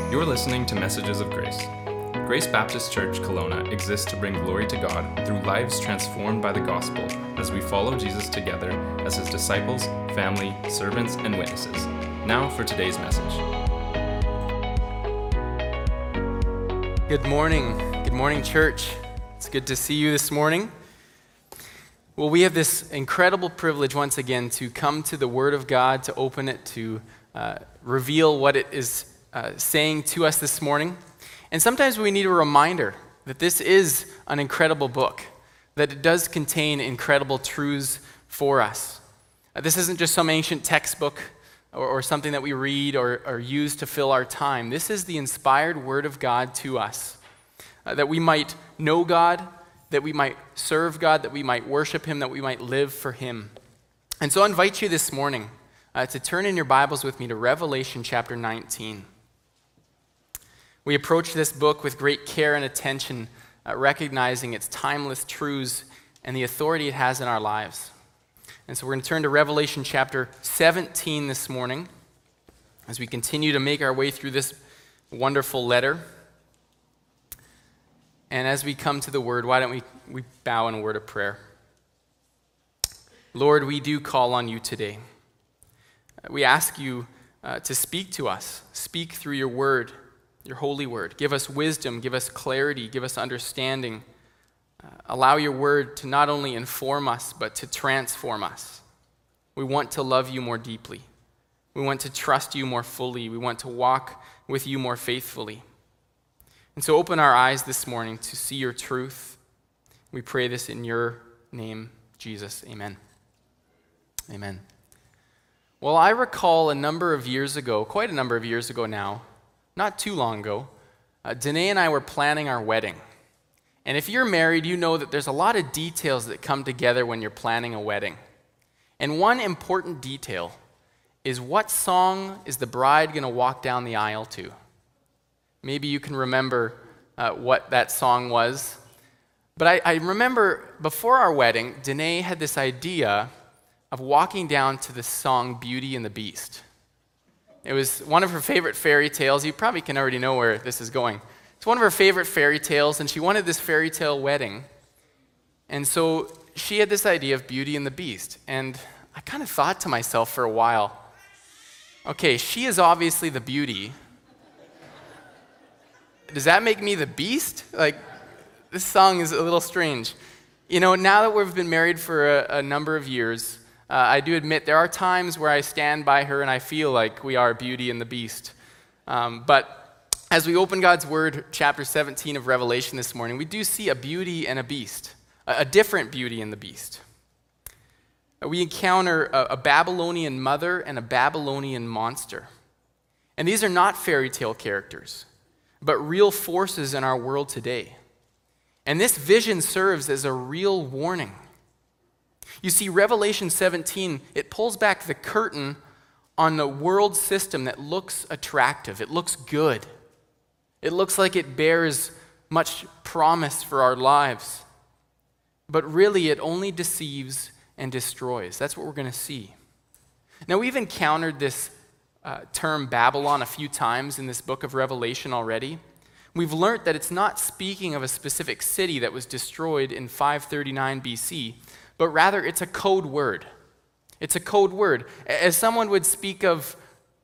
You're listening to Messages of Grace. Grace Baptist Church Kelowna exists to bring glory to God through lives transformed by the gospel as we follow Jesus together as his disciples, family, servants, and witnesses. Now for today's message. Good morning. Good morning, church. It's good to see you this morning. Well, we have this incredible privilege once again to come to the Word of God, to open it, to reveal what it is saying to us this morning. And sometimes we need a reminder that this is an incredible book, that it does contain incredible truths for us. This isn't just some ancient textbook or something that we read or use to fill our time. This is the inspired Word of God to us, that we might know God, that we might serve God, that we might worship Him, that we might live for Him. And so I invite you this morning to turn in your Bibles with me to Revelation chapter 19. We approach this book with great care and attention, recognizing its timeless truths and the authority it has in our lives. And so we're going to turn to Revelation chapter 17 this morning as we continue to make our way through this wonderful letter. And as we come to the word, why don't we bow in a word of prayer. Lord, we do call on you today. We ask you to speak to us. Speak through your word, your holy word. Give us wisdom, give us clarity, give us understanding. Allow your word to not only inform us, but to transform us. We want to love you more deeply. We want to trust you more fully. We want to walk with you more faithfully. And so open our eyes this morning to see your truth. We pray this in your name, Jesus. Amen. Amen. Well, I recall a number of years ago, quite a number of years ago now, not too long ago, Danae and I were planning our wedding. And if you're married, you know that there's a lot of details that come together when you're planning a wedding. And one important detail is what song is the bride going to walk down the aisle to? Maybe you can remember what that song was. But I remember before our wedding, Danae had this idea of walking down to the song Beauty and the Beast. It was one of her favorite fairy tales. You probably can already know where this is going. It's one of her favorite fairy tales, and she wanted this fairy tale wedding. And so she had this idea of Beauty and the Beast. And I kind of thought to myself for a while, okay, she is obviously the beauty. Does that make me the beast? Like, this song is a little strange. You know, now that we've been married for a number of years, I do admit there are times where I stand by her and I feel like we are Beauty and the Beast. But as we open God's Word, chapter 17 of Revelation this morning, we do see a beauty and a beast, a different Beauty and the Beast. We encounter a Babylonian mother and a Babylonian monster. And these are not fairy tale characters, but real forces in our world today. And this vision serves as a real warning. You see, Revelation 17, it pulls back the curtain on the world system that looks attractive. It looks good. It looks like it bears much promise for our lives. But really, it only deceives and destroys. That's what we're going to see. Now, we've encountered this term Babylon a few times in this book of Revelation already. We've learned that it's not speaking of a specific city that was destroyed in 539 BC, but rather it's a code word. It's a code word. As someone would speak of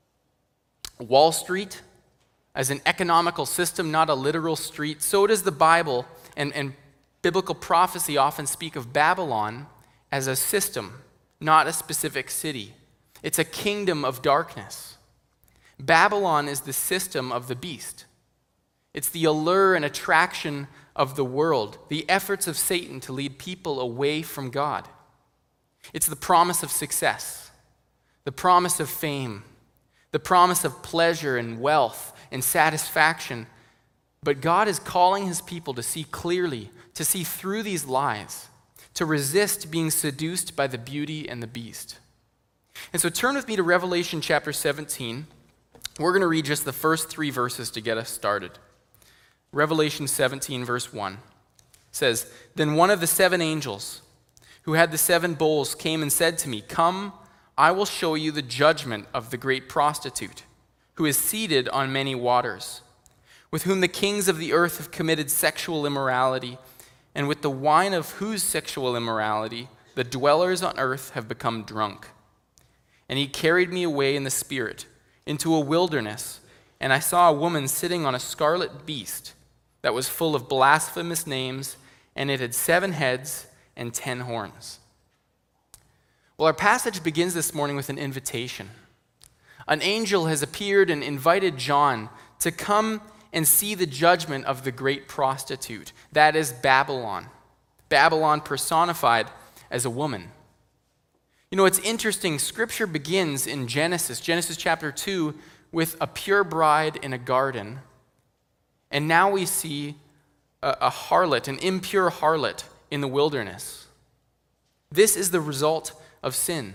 Wall Street as an economical system, not a literal street, so does the Bible and biblical prophecy often speak of Babylon as a system, not a specific city. It's a kingdom of darkness. Babylon is the system of the beast. It's the allure and attraction of the world, the efforts of Satan to lead people away from God. It's the promise of success, the promise of fame, the promise of pleasure and wealth and satisfaction. But God is calling his people to see clearly, to see through these lies, to resist being seduced by the beauty and the beast. And so turn with me to Revelation chapter 17. We're going to read just the first 3 verses to get us started. Revelation 17, verse 1 says, "Then one of the 7 angels who had the 7 bowls came and said to me, 'Come, I will show you the judgment of the great prostitute, who is seated on many waters, with whom the kings of the earth have committed sexual immorality, and with the wine of whose sexual immorality the dwellers on earth have become drunk. And he carried me away in the Spirit into a wilderness, and I saw a woman sitting on a scarlet beast that was full of blasphemous names, and it had 7 heads and 10 horns. Well, our passage begins this morning with an invitation. An angel has appeared and invited John to come and see the judgment of the great prostitute, that is Babylon. Babylon personified as a woman. You know, it's interesting. Scripture begins in Genesis chapter 2, with a pure bride in a garden. And now we see a harlot, an impure harlot in the wilderness. This is the result of sin.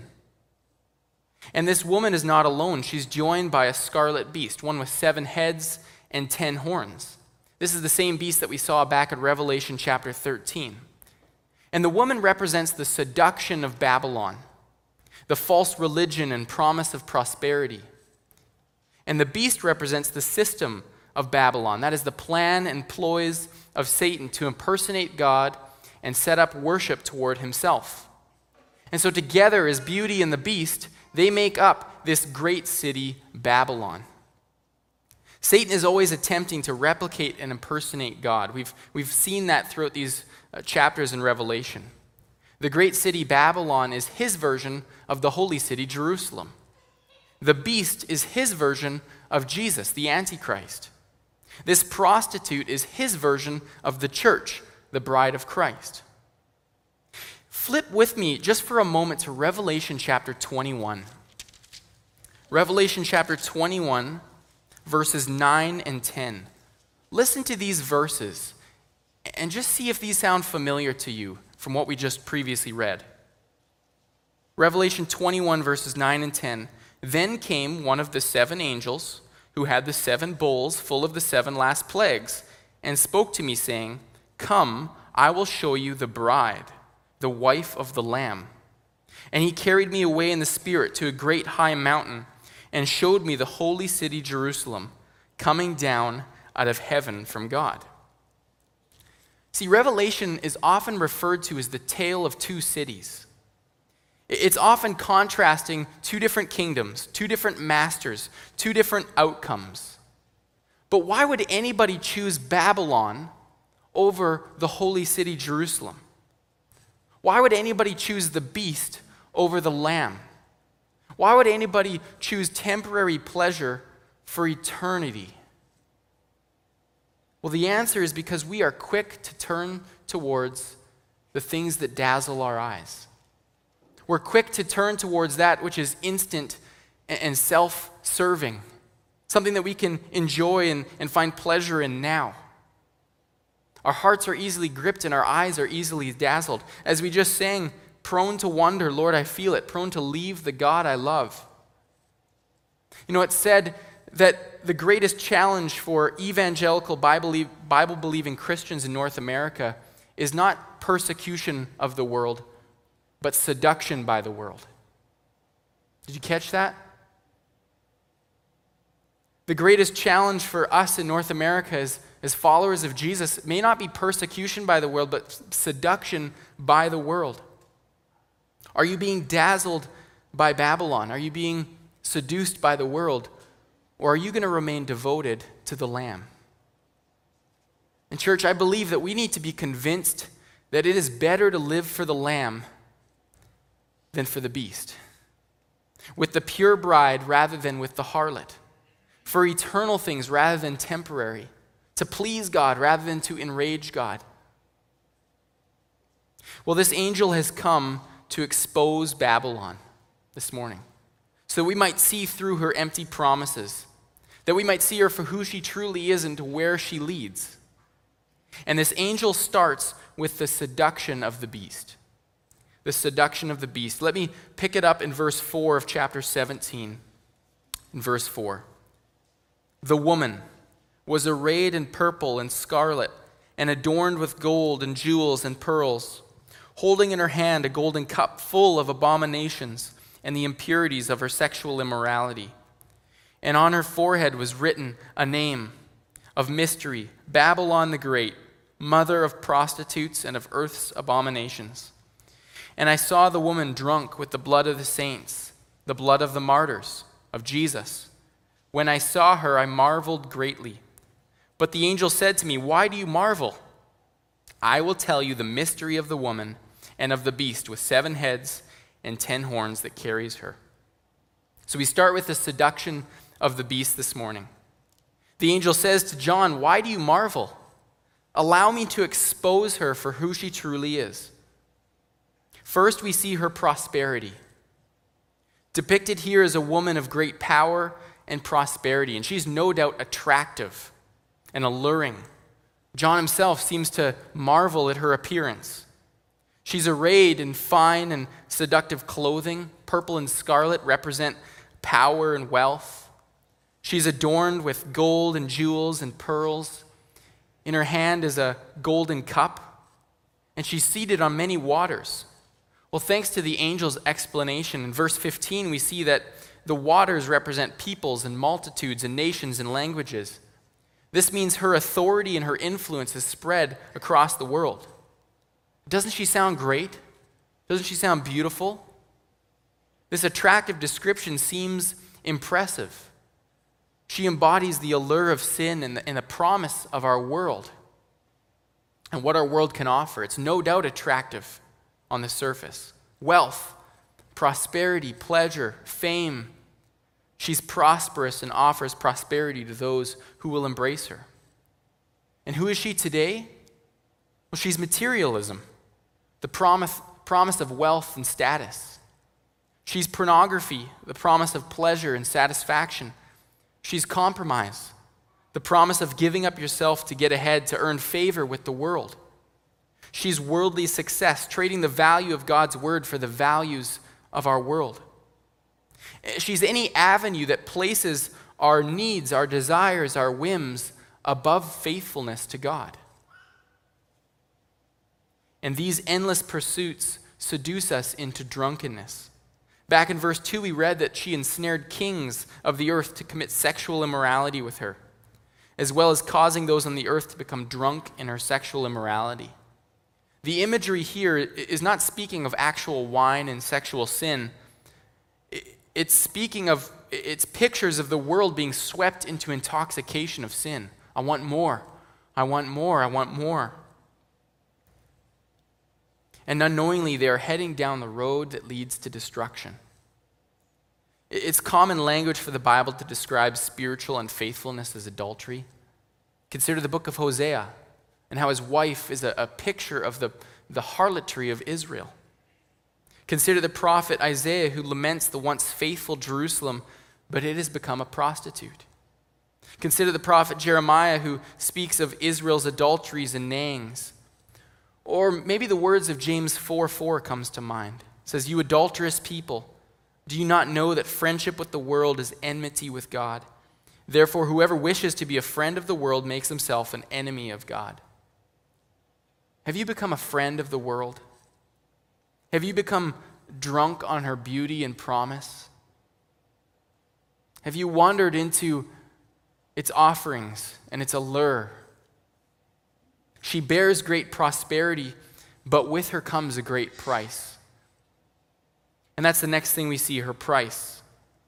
And this woman is not alone. She's joined by a scarlet beast, one with 7 heads and 10 horns. This is the same beast that we saw back in Revelation chapter 13. And the woman represents the seduction of Babylon, the false religion and promise of prosperity. And the beast represents the system of Babylon. That is the plan and ploys of Satan to impersonate God and set up worship toward himself. And so together as beauty and the beast, they make up this great city, Babylon. Satan is always attempting to replicate and impersonate God. We've seen that throughout these chapters in Revelation. The great city, Babylon, is his version of the holy city, Jerusalem. The beast is his version of Jesus, the Antichrist. This prostitute is his version of the church, the bride of Christ. Flip with me just for a moment to Revelation chapter 21. Revelation chapter 21, verses 9 and 10. Listen to these verses and just see if these sound familiar to you from what we just previously read. Revelation 21, verses 9 and 10. Then came one of the 7 angels who had the 7 bowls full of the 7 last plagues and spoke to me, saying, Come, I will show you the bride, the wife of the Lamb. And he carried me away in the Spirit to a great high mountain and showed me the holy city Jerusalem, coming down out of heaven from God. See, Revelation is often referred to as the tale of 2 cities. It's often contrasting 2 different kingdoms, 2 different masters, 2 different outcomes. But why would anybody choose Babylon over the holy city Jerusalem? Why would anybody choose the beast over the lamb? Why would anybody choose temporary pleasure for eternity? Well, the answer is because we are quick to turn towards the things that dazzle our eyes. We're quick to turn towards that which is instant and self-serving, something that we can enjoy and find pleasure in now. Our hearts are easily gripped and our eyes are easily dazzled. As we just sang, prone to wonder, Lord, I feel it, prone to leave the God I love. You know, it's said that the greatest challenge for evangelical Bible-believing Christians in North America is not persecution of the world, but seduction by the world. Did you catch that? The greatest challenge for us in North America as followers of Jesus may not be persecution by the world, but seduction by the world. Are you being dazzled by Babylon? Are you being seduced by the world? Or are you going to remain devoted to the Lamb? And church, I believe that we need to be convinced that it is better to live for the Lamb than for the beast, with the pure bride rather than with the harlot, for eternal things rather than temporary, to please God rather than to enrage God. Well, this angel has come to expose Babylon this morning so that we might see through her empty promises, that we might see her for who she truly is and to where she leads. And this angel starts with the seduction of the beast. The seduction of the beast. Let me pick it up in verse 4 of chapter 17. In verse 4. The woman was arrayed in purple and scarlet and adorned with gold and jewels and pearls, holding in her hand a golden cup full of abominations and the impurities of her sexual immorality. and on her forehead was written a name of mystery, Babylon the Great, mother of prostitutes and of earth's abominations. And I saw the woman drunk with the blood of the saints, the blood of the martyrs, of Jesus. When I saw her, I marveled greatly. But the angel said to me, why do you marvel? I will tell you the mystery of the woman and of the beast with 7 heads and 10 horns that carries her. So we start with the seduction of the beast this morning. The angel says to John, why do you marvel? Allow me to expose her for who she truly is. First, we see her prosperity. Depicted here as a woman of great power and prosperity, and she's no doubt attractive and alluring. John himself seems to marvel at her appearance. She's arrayed in fine and seductive clothing. Purple and scarlet represent power and wealth. She's adorned with gold and jewels and pearls. In her hand is a golden cup, and she's seated on many waters. Well, thanks to the angel's explanation, in verse 15 we see that the waters represent peoples and multitudes and nations and languages. This means her authority and her influence is spread across the world. Doesn't she sound great? Doesn't she sound beautiful? This attractive description seems impressive. She embodies the allure of sin and the promise of our world and what our world can offer. It's no doubt attractive on the surface. Wealth, prosperity, pleasure, fame. She's prosperous and offers prosperity to those who will embrace her. And who is she today? Well, she's materialism, the promise of wealth and status. She's pornography, the promise of pleasure and satisfaction. She's compromise, the promise of giving up yourself to get ahead, to earn favor with the world. She's worldly success, trading the value of God's word for the values of our world. She's any avenue that places our needs, our desires, our whims above faithfulness to God. And these endless pursuits seduce us into drunkenness. Back in verse 2, we read that she ensnared kings of the earth to commit sexual immorality with her, as well as causing those on the earth to become drunk in her sexual immorality. The imagery here is not speaking of actual wine and sexual sin. It's pictures of the world being swept into intoxication of sin. I want more. I want more. I want more. And unknowingly, they are heading down the road that leads to destruction. It's common language for the Bible to describe spiritual unfaithfulness as adultery. Consider the book of Hosea and how his wife is a picture of the harlotry of Israel. Consider the prophet Isaiah, who laments the once faithful Jerusalem, but it has become a prostitute. Consider the prophet Jeremiah, who speaks of Israel's adulteries and nayings. Or maybe the words of James 4:4 comes to mind. It says, "You adulterous people, do you not know that friendship with the world is enmity with God? Therefore, whoever wishes to be a friend of the world makes himself an enemy of God." Have you become a friend of the world? Have you become drunk on her beauty and promise? Have you wandered into its offerings and its allure? She bears great prosperity, but with her comes a great price. And that's the next thing we see, her price.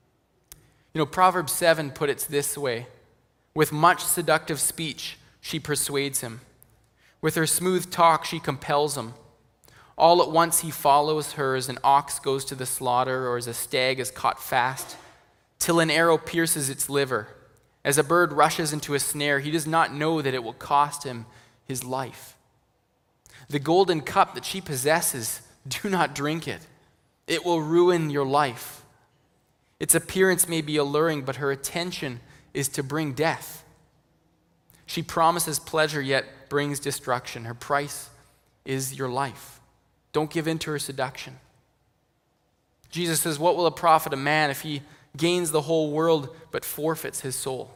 Proverbs 7 put it this way: with much seductive speech, she persuades him. With her smooth talk, she compels him. All at once he follows her as an ox goes to the slaughter, or as a stag is caught fast, till an arrow pierces its liver. As a bird rushes into a snare, he does not know that it will cost him his life. The golden cup that she possesses, do not drink it. It will ruin your life. Its appearance may be alluring, but her attention is to bring death. She promises pleasure, yet brings destruction. Her price is your life. Don't give in to her seduction. Jesus says, "What will it profit a man if he gains the whole world but forfeits his soul?"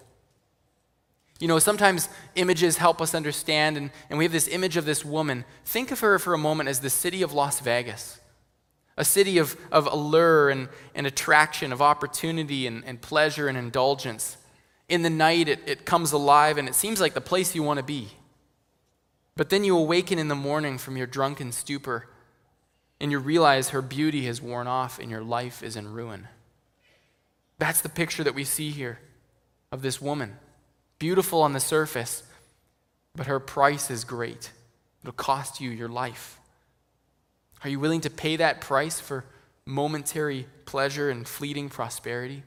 Sometimes images help us understand, and we have this image of this woman. Think of her for a moment as the city of Las Vegas. a city of allure and attraction, of opportunity and pleasure and indulgence. In the night, it comes alive, and it seems like the place you want to be. But then you awaken in the morning from your drunken stupor, and you realize her beauty has worn off and your life is in ruin. That's the picture that we see here of this woman. Beautiful on the surface, but her price is great. It'll cost you your life. Are you willing to pay that price for momentary pleasure and fleeting prosperity?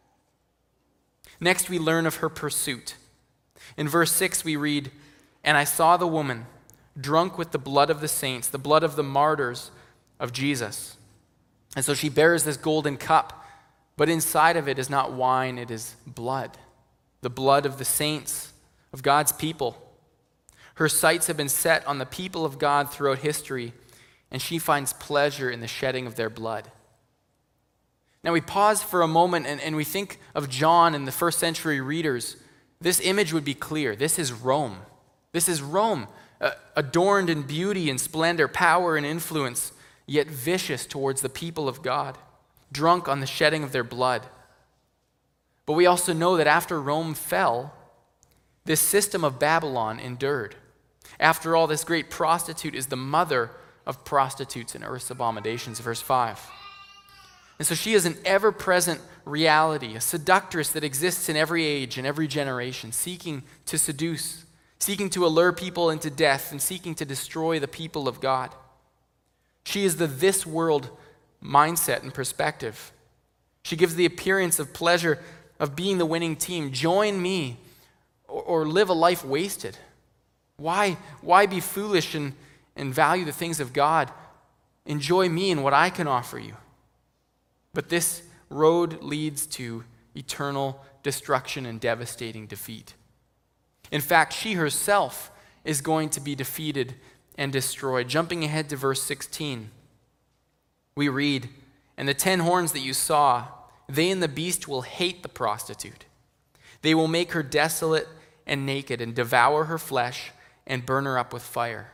Next, we learn of her pursuit. In verse 6, we read, "And I saw the woman drunk with the blood of the saints, the blood of the martyrs of Jesus." And so she bears this golden cup, but inside of it is not wine, it is blood. The blood of the saints, of God's people. Her sights have been set on the people of God throughout history, and she finds pleasure in the shedding of their blood. Now we pause for a moment and we think of John and the first century readers. This image would be clear. This is Rome. This is Rome, adorned in beauty and splendor, power and influence, yet vicious towards the people of God, drunk on the shedding of their blood. But we also know that after Rome fell, this system of Babylon endured. After all, this great prostitute is the mother of prostitutes and earth's abominations, verse 5. And so she is an ever-present reality, a seductress that exists in every age and every generation, seeking to seduce, seeking to allure people into death, and seeking to destroy the people of God. She is the this world mindset and perspective. She gives the appearance of pleasure of being the winning team. Join me or live a life wasted. Why be foolish and value the things of God? Enjoy me and what I can offer you. But this road leads to eternal destruction and devastating defeat. In fact, she herself is going to be defeated and destroyed. Jumping ahead to verse 16, we read, "And the 10 horns that you saw, they and the beast will hate the prostitute. They will make her desolate and naked and devour her flesh and burn her up with fire."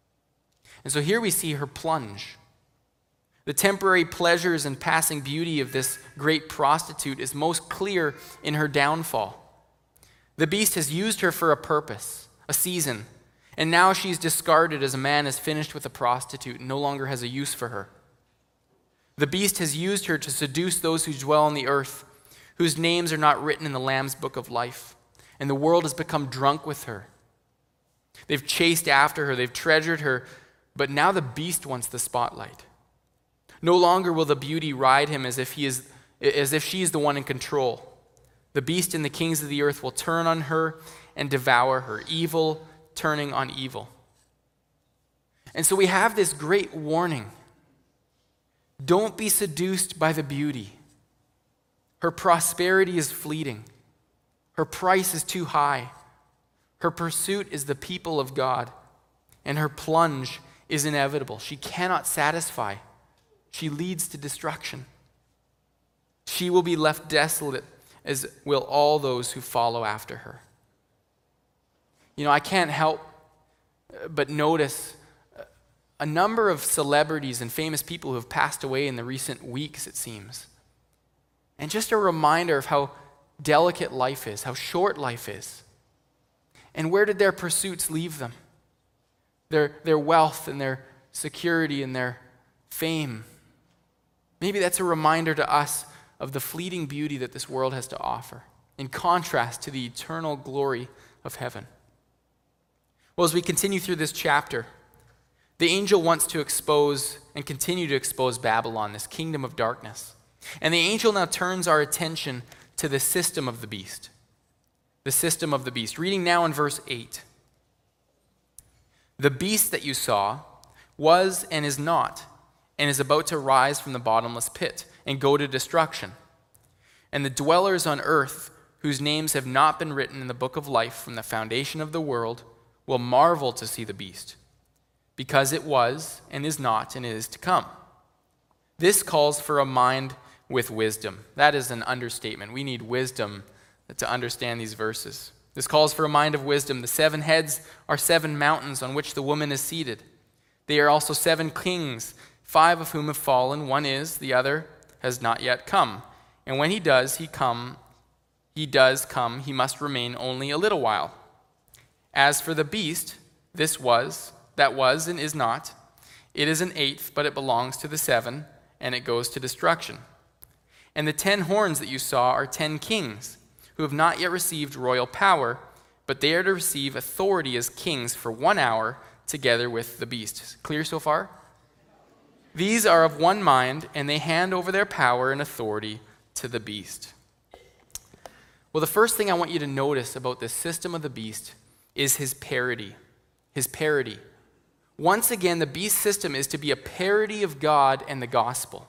And so here we see her plunge. The temporary pleasures and passing beauty of this great prostitute is most clear in her downfall. The beast has used her for a purpose, a season, and now she's discarded as a man is finished with a prostitute and no longer has a use for her. The beast has used her to seduce those who dwell on the earth, whose names are not written in the Lamb's book of life, and the world has become drunk with her. They've chased after her, they've treasured her, but now the beast wants the spotlight. No longer will the beauty ride him as if she is the one in control. The beast and the kings of the earth will turn on her and devour her, evil turning on evil. And so we have this great warning. Don't be seduced by the beauty. Her prosperity is fleeting. Her price is too high. Her pursuit is the people of God, and her plunge is inevitable. She cannot satisfy. She leads to destruction. She will be left desolate, as will all those who follow after her. You know, I can't help but notice a number of celebrities and famous people who have passed away in the recent weeks, it seems. And just a reminder of how delicate life is, how short life is. And where did their pursuits leave them? Their wealth and their security and their fame. Maybe that's a reminder to us of the fleeting beauty that this world has to offer, in contrast to the eternal glory of heaven. Well, as we continue through this chapter, the angel wants to expose and continue to expose Babylon, this kingdom of darkness. And the angel now turns our attention to the system of the beast. The system of the beast. Reading now in verse 8. "The beast that you saw was and is not, and is about to rise from the bottomless pit and go to destruction. And the dwellers on earth, whose names have not been written in the book of life from the foundation of the world, will marvel to see the beast, because it was and is not and is to come. This calls for a mind with wisdom." That is an understatement. We need wisdom to understand these verses. This calls for a mind of wisdom. The 7 heads are 7 mountains on which the woman is seated. They are also 7 kings 5 of whom have fallen. One is, the other has not yet come. And when he does come, he must remain only a little while. As for the beast, that was and is not. It is an eighth, but it belongs to the 7, and it goes to destruction. And the 10 horns that you saw are 10 kings, who have not yet received royal power, but they are to receive authority as kings for 1 hour together with the beast. Clear so far? These are of one mind, and they hand over their power and authority to the beast. Well, the first thing I want you to notice about this system of the beast is his parody. His parody. Once again, the beast system is to be a parody of God and the gospel.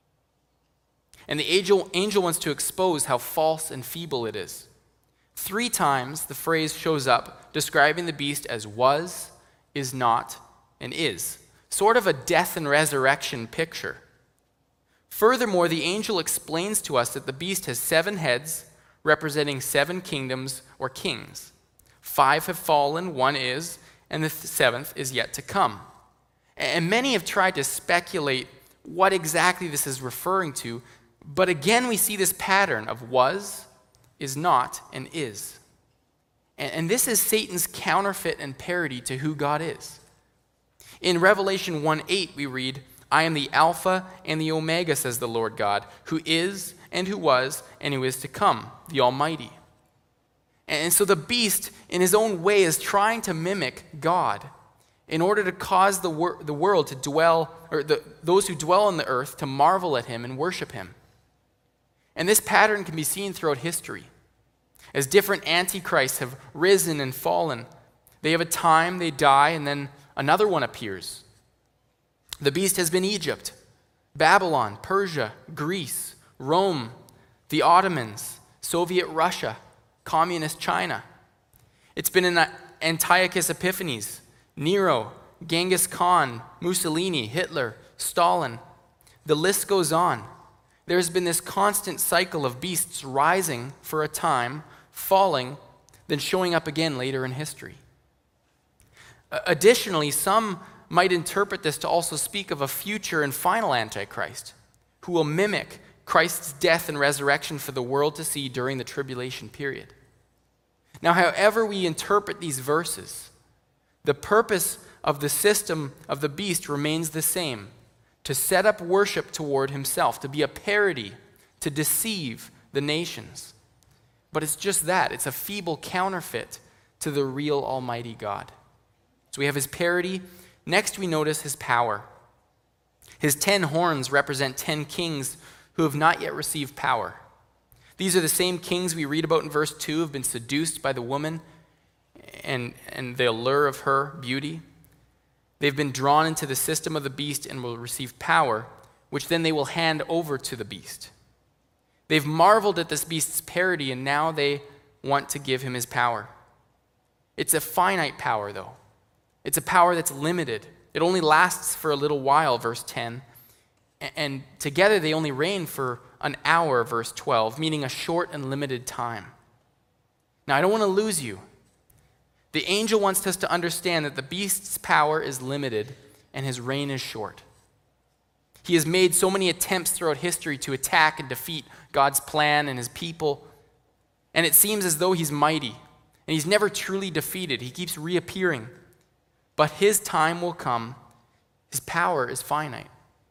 And the angel wants to expose how false and feeble it is. 3 times the phrase shows up describing the beast as was, is not, and is. Sort of a death and resurrection picture. Furthermore, the angel explains to us that the beast has 7 heads representing 7 kingdoms or kings. 5 have fallen, 1 is, and the 7th is yet to come. And many have tried to speculate what exactly this is referring to, but again we see this pattern of was, is not, and is. And this is Satan's counterfeit and parody to who God is. In Revelation 1:8 we read, I am the Alpha and the Omega, says the Lord God, who is and who was and who is to come, the Almighty. And so the beast, in his own way, is trying to mimic God in order to cause the world to dwell, or those who dwell on the earth to marvel at him and worship him. And this pattern can be seen throughout history. As different antichrists have risen and fallen, they have a time, they die, and then another one appears. The beast has been Egypt, Babylon, Persia, Greece, Rome, the Ottomans, Soviet Russia, Communist China. It's been in Antiochus Epiphanes, Nero, Genghis Khan, Mussolini, Hitler, Stalin. The list goes on. There's been this constant cycle of beasts rising for a time, falling, then showing up again later in history. Additionally, some might interpret this to also speak of a future and final Antichrist who will mimic Christ's death and resurrection for the world to see during the tribulation period. Now, however we interpret these verses, the purpose of the system of the beast remains the same: to set up worship toward himself, to be a parody, to deceive the nations. But it's just that. It's a feeble counterfeit to the real Almighty God. So we have his parody. Next, we notice his power. His 10 horns represent 10 kings who have not yet received power. These are the same kings we read about in verse 2 who have been seduced by the woman and the allure of her beauty. They've been drawn into the system of the beast and will receive power, which then they will hand over to the beast. They've marveled at this beast's parody, and now they want to give him his power. It's a finite power, though. It's a power that's limited. It only lasts for a little while, verse 10. And together they only reign for an hour, verse 12, meaning a short and limited time. Now, I don't want to lose you. The angel wants us to understand that the beast's power is limited and his reign is short. He has made so many attempts throughout history to attack and defeat God's plan and his people, and it seems as though he's mighty, and he's never truly defeated. He keeps reappearing. But his time will come. His power is finite.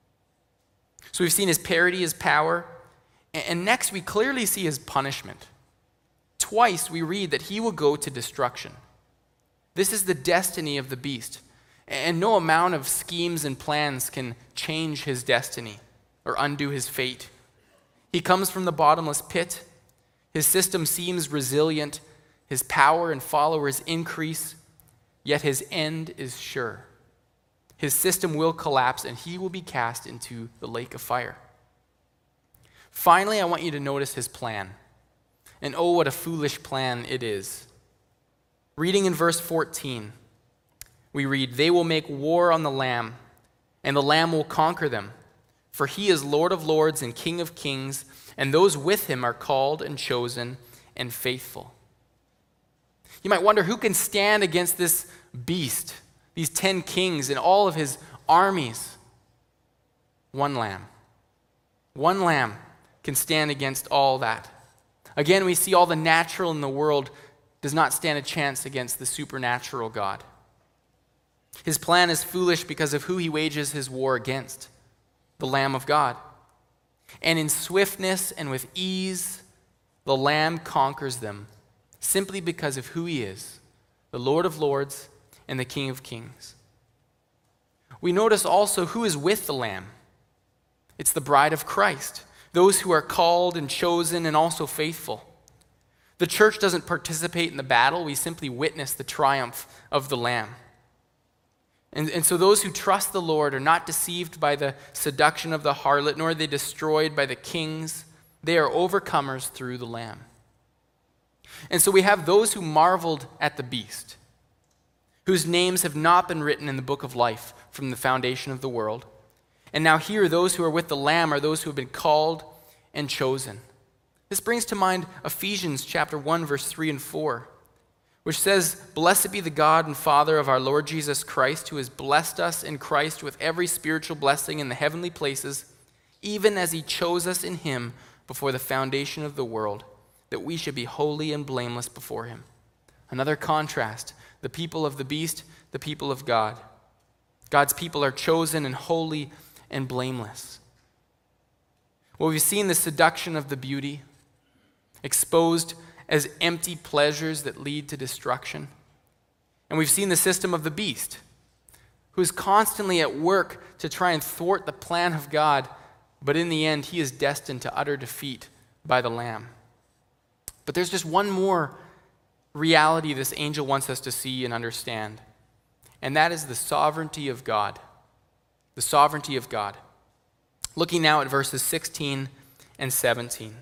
So we've seen his parody, his power, and next we clearly see his punishment. Twice we read that he will go to destruction. This is the destiny of the beast, and no amount of schemes and plans can change his destiny or undo his fate. He comes from the bottomless pit. His system seems resilient. His power and followers increase, yet his end is sure. His system will collapse, and he will be cast into the lake of fire. Finally, I want you to notice his plan. And oh, what a foolish plan it is. Reading in verse 14, we read, "They will make war on the Lamb, and the Lamb will conquer them. For he is Lord of lords and King of kings, and those with him are called and chosen and faithful." You might wonder, who can stand against this beast, these 10 kings and all of his armies? One lamb. One lamb can stand against all that. Again, we see all the natural in the world does not stand a chance against the supernatural God. His plan is foolish because of who he wages his war against, the Lamb of God. And in swiftness and with ease, the Lamb conquers them simply because of who he is, the Lord of Lords and the King of Kings. We notice also who is with the Lamb. It's the bride of Christ, those who are called and chosen and also faithful. The church doesn't participate in the battle. We simply witness the triumph of the Lamb. And so those who trust the Lord are not deceived by the seduction of the harlot, nor are they destroyed by the kings. They are overcomers through the Lamb. And so we have those who marveled at the beast, whose names have not been written in the book of life from the foundation of the world. And now here, those who are with the Lamb are those who have been called and chosen. This brings to mind Ephesians chapter 1, verse 3 and 4. Which says, "Blessed be the God and Father of our Lord Jesus Christ, who has blessed us in Christ with every spiritual blessing in the heavenly places, even as he chose us in him before the foundation of the world, that we should be holy and blameless before him." Another contrast, the people of the beast, the people of God. God's people are chosen and holy and blameless. Well, we've seen the seduction of the beauty, exposed as empty pleasures that lead to destruction. And we've seen the system of the beast, who is constantly at work to try and thwart the plan of God, but in the end, he is destined to utter defeat by the Lamb. But there's just one more reality this angel wants us to see and understand, and that is the sovereignty of God. The sovereignty of God. Looking now at verses 16 and 17.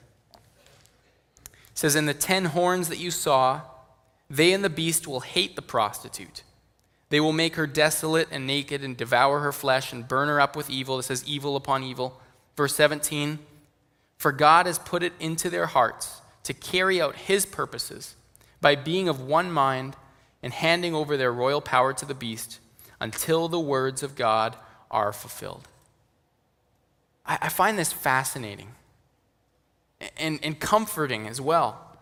It says, "And the 10 horns that you saw, they and the beast will hate the prostitute. They will make her desolate and naked and devour her flesh and burn her up with evil." It says evil upon evil. Verse 17, "For God has put it into their hearts to carry out his purposes by being of one mind and handing over their royal power to the beast until the words of God are fulfilled." I find this fascinating. And comforting as well.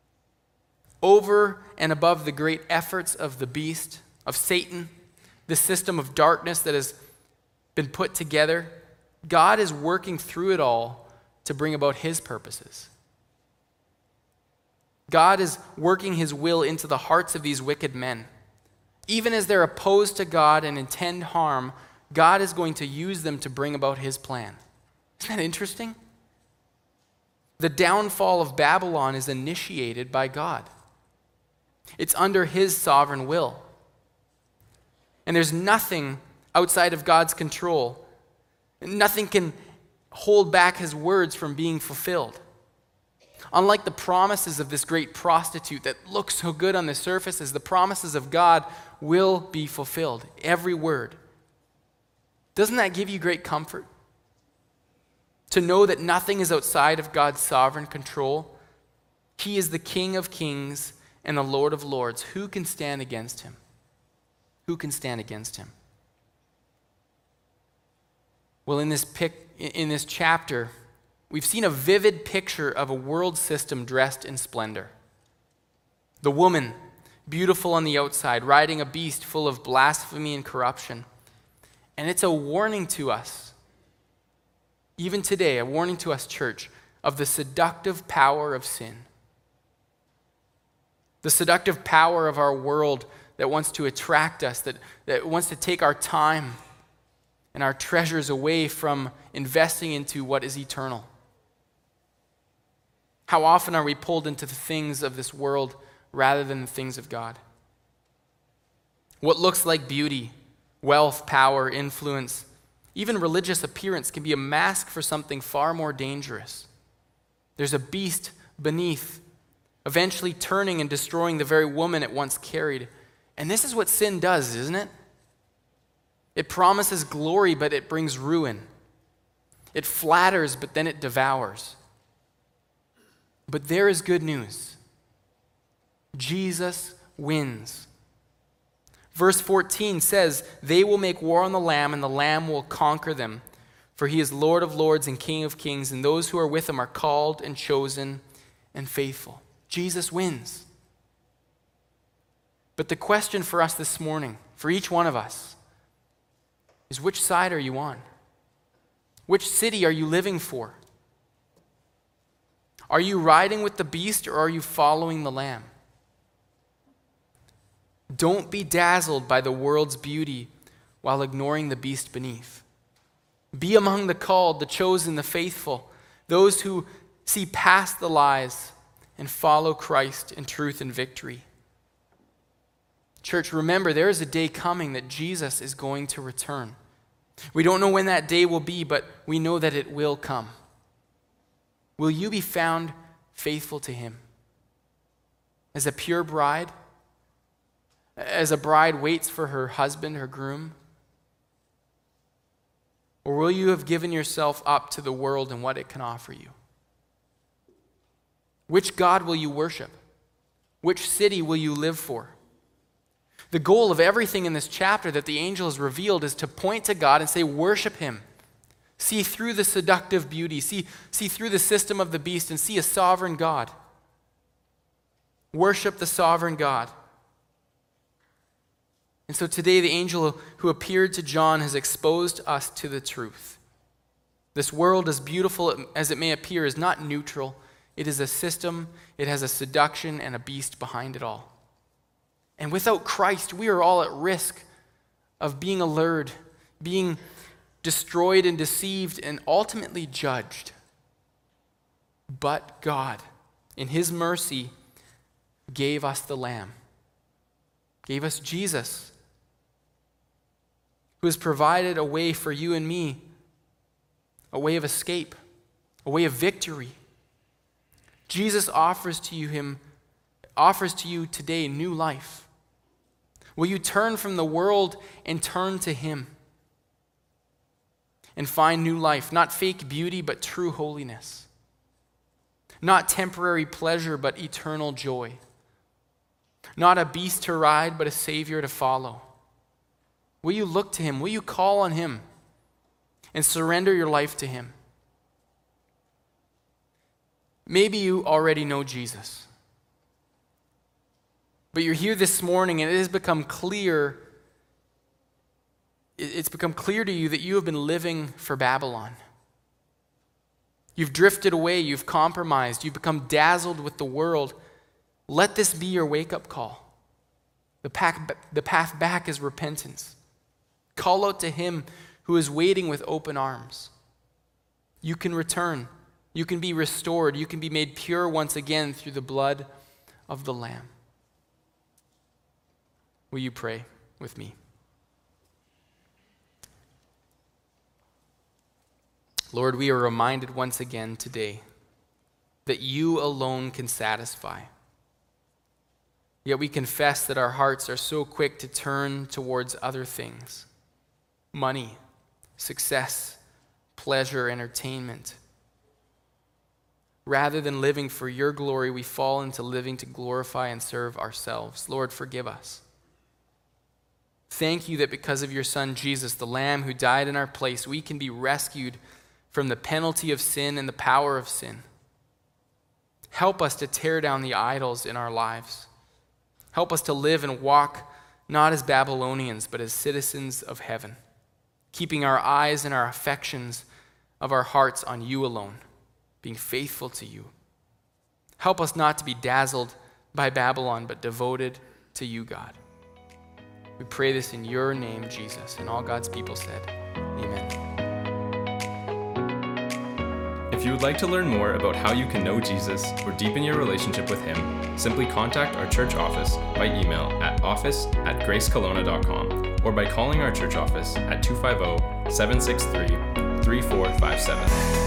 Over and above the great efforts of the beast, of Satan, the system of darkness that has been put together, God is working through it all to bring about his purposes. God is working his will into the hearts of these wicked men. Even as they're opposed to God and intend harm, God is going to use them to bring about his plan. Isn't that interesting? The downfall of Babylon is initiated by God. It's under his sovereign will. And there's nothing outside of God's control. Nothing can hold back his words from being fulfilled. Unlike the promises of this great prostitute that look so good on the surface, as the promises of God will be fulfilled. Every word. Doesn't that give you great comfort? To know that nothing is outside of God's sovereign control. He is the King of Kings and the Lord of Lords. Who can stand against him? Who can stand against him? Well, in this chapter, we've seen a vivid picture of a world system dressed in splendor. The woman, beautiful on the outside, riding a beast full of blasphemy and corruption. And it's a warning to us, even today, a warning to us, church, of the seductive power of sin. The seductive power of our world that wants to attract us, that wants to take our time and our treasures away from investing into what is eternal. How often are we pulled into the things of this world rather than the things of God? What looks like beauty, wealth, power, influence, even religious appearance can be a mask for something far more dangerous. There's a beast beneath, eventually turning and destroying the very woman it once carried. And this is what sin does, isn't it? It promises glory, but it brings ruin. It flatters, but then it devours. But there is good news. Jesus wins. Verse 14 says, "They will make war on the Lamb, and the Lamb will conquer them. For he is Lord of lords and King of kings, and those who are with him are called and chosen and faithful. Jesus wins. But the question for us this morning, for each one of us, is which side are you on? Which city are you living for? Are you riding with the beast, or are you following the Lamb? Don't be dazzled by the world's beauty while ignoring the beast beneath. Be among the called, the chosen, the faithful, those who see past the lies and follow Christ in truth and victory. Church, remember, there is a day coming that Jesus is going to return. We don't know when that day will be, but we know that it will come. Will you be found faithful to him? As a pure bride? As a bride waits for her husband, her groom? Or will you have given yourself up to the world and what it can offer you? Which God will you worship? Which city will you live for? The goal of everything in this chapter that the angel has revealed is to point to God and say, worship him. See through the seductive beauty. See through the system of the beast and see a sovereign God. Worship the sovereign God. And so today the angel who appeared to John has exposed us to the truth. This world, as beautiful as it may appear, is not neutral. It is a system, it has a seduction and a beast behind it all. And without Christ, we are all at risk of being allured, being destroyed and deceived, and ultimately judged. But God, in his mercy, gave us the Lamb, gave us Jesus, who has provided a way for you and me, a way of escape, a way of victory. Jesus offers to you today new life. Will you turn from the world and turn to him and find new life, not fake beauty, but true holiness, not temporary pleasure, but eternal joy, not a beast to ride, but a Savior to follow? Will you look to him? Will you call on him and surrender your life to him? Maybe you already know Jesus, but you're here this morning and it has become clear, it's become clear to you that you have been living for Babylon. You've drifted away, you've compromised, you've become dazzled with the world. Let this be your wake-up call. The path back is repentance. Call out to him who is waiting with open arms. You can return. You can be restored. You can be made pure once again through the blood of the Lamb. Will you pray with me? Lord, we are reminded once again today that you alone can satisfy. Yet we confess that our hearts are so quick to turn towards other things. Money, success, pleasure, entertainment. Rather than living for your glory, we fall into living to glorify and serve ourselves. Lord, forgive us. Thank you that because of your Son, Jesus, the Lamb who died in our place, we can be rescued from the penalty of sin and the power of sin. Help us to tear down the idols in our lives. Help us to live and walk not as Babylonians, but as citizens of heaven, keeping our eyes and our affections of our hearts on you alone, being faithful to you. Help us not to be dazzled by Babylon, but devoted to you, God. We pray this in your name, Jesus, and all God's people said, amen. If you would like to learn more about how you can know Jesus or deepen your relationship with him, simply contact our church office by email at office@gracekelowna.com or by calling our church office at 250-763-3457.